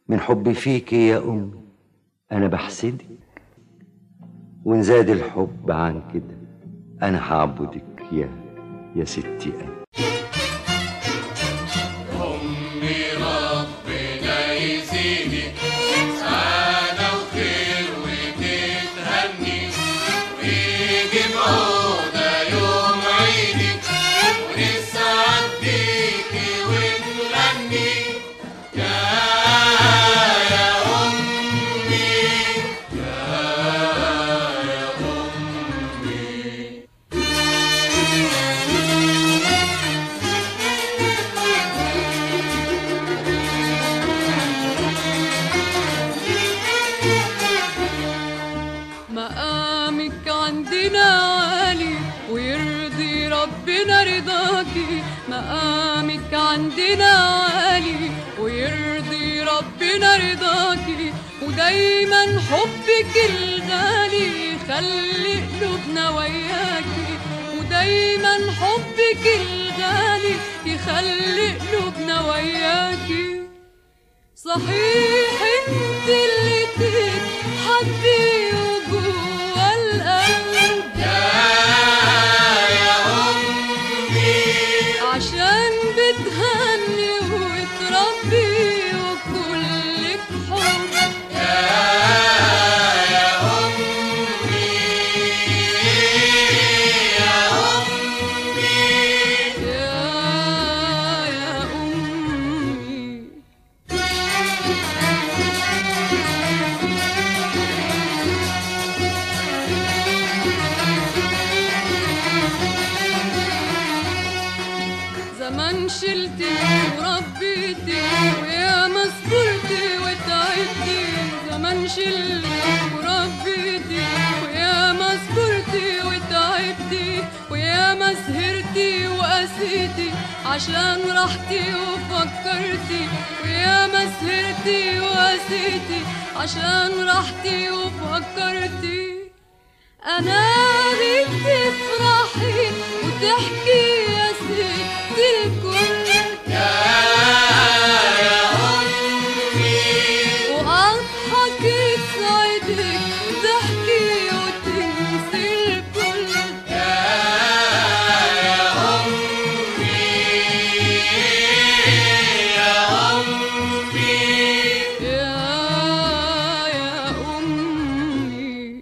من حبي فيك يا أمي أنا بحسدك، وإن زاد الحب عن كده أنا هعبدك يا ستي أنا. أمي ربنا يزيدك سعادة وخير وتتهني، ويجي بعودة يوم عيدك ونسعد بيكي ونغني يا أمي يا أمي. مقامك عندنا عالي ويرضي ربنا رضاكي، مقامك عندنا عالي ويرضي ربنا رضاكي، ودايما حبك الغالي يخلي قلوبنا وياكي، ودايما حبك الغالي يخلي قلوبنا وياكي. صحيح انت اللي تتحبي وجوه القلب يا أمي، عشان بتهني وتربي وكلك حب يا أمي يا أمي. يا أمي. زمان شلتي وربيتي ويا ما صبرتي وتعبتي، زمان شلتي وربيتي ويا ما صبرتي وتعبتي، ويا ما سهرتي وقسيتي عشان راحتي وفكرتي، ويا ما سهرتي وقسيتي عشان راحتي وفكرتي. أنا بيك تفرحي وتحكي يا ست الكل يا أمي، وأضحك تسعدك وتحكي وتنسي الكل يا أمي يا أمي. يا أمي.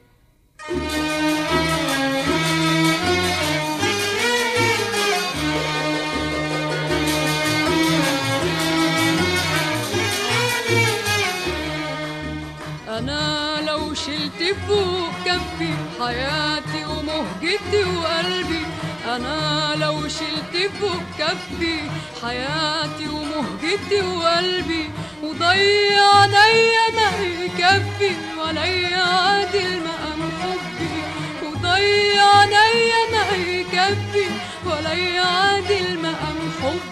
أنا لو شلت فوق كفي حياتي ومهجتي وقلبي، أنا لو شلت فوق كفي حياتي ومهجتي وقلبي، وضيع عليا ما يكفي ولا يعادل مقام حبي، وضيع عليا ما يكفي ولا يعادل مقام حبي.